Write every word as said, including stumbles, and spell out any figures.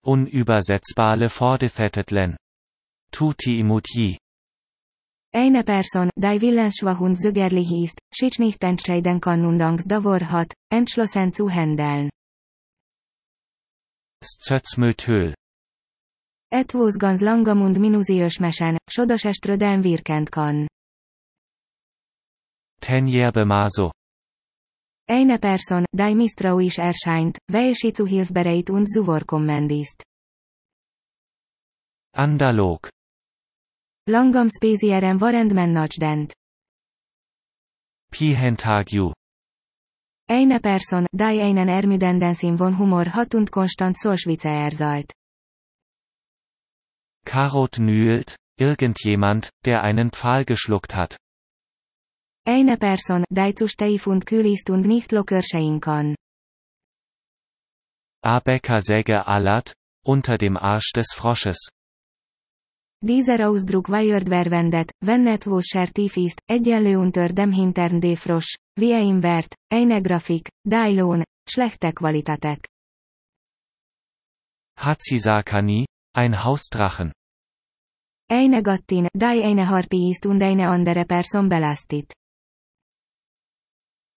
Unübersetzbare Fordefetetlen. Tutti imutji. Eine Person, die Willensschwachund zögerlich ist, sich nicht entscheiden kann und Angst davor hat, entschlossen zu handeln. Szötzmötöl. Etwas ganz langam und minutiös-mesen, so dass es trödeln wirken kann. Tenjerbemaso. Eine Person, die misstrauisch erscheint, weil sie zu Hilfe bereit und zuvorkommend ist. Andalog. Langam spezieren varend mennacsdent. Pihentagju. Eine Person, die einen ermüdenden Sinn von Humor hat und konstant Solschwitze erzählt. Karot nühlt, irgendjemand, der einen Pfahl geschluckt hat. Eine Person, die zu steif und kühl ist und nicht locker sein kann. Abeka-Säge alert, unter dem Arsch des Frosches. Dieser Ausdruck wird verwendet, wenn etwas sehr tief ist, egyenlő unter dem Hintern des Frosch, wie ein Wert, eine Grafik, die Lohn, schlechte Qualitätek. Hatsisakani, ein Hausdrachen. Eine Gattin, die eine Harpie ist und eine andere Person belastet.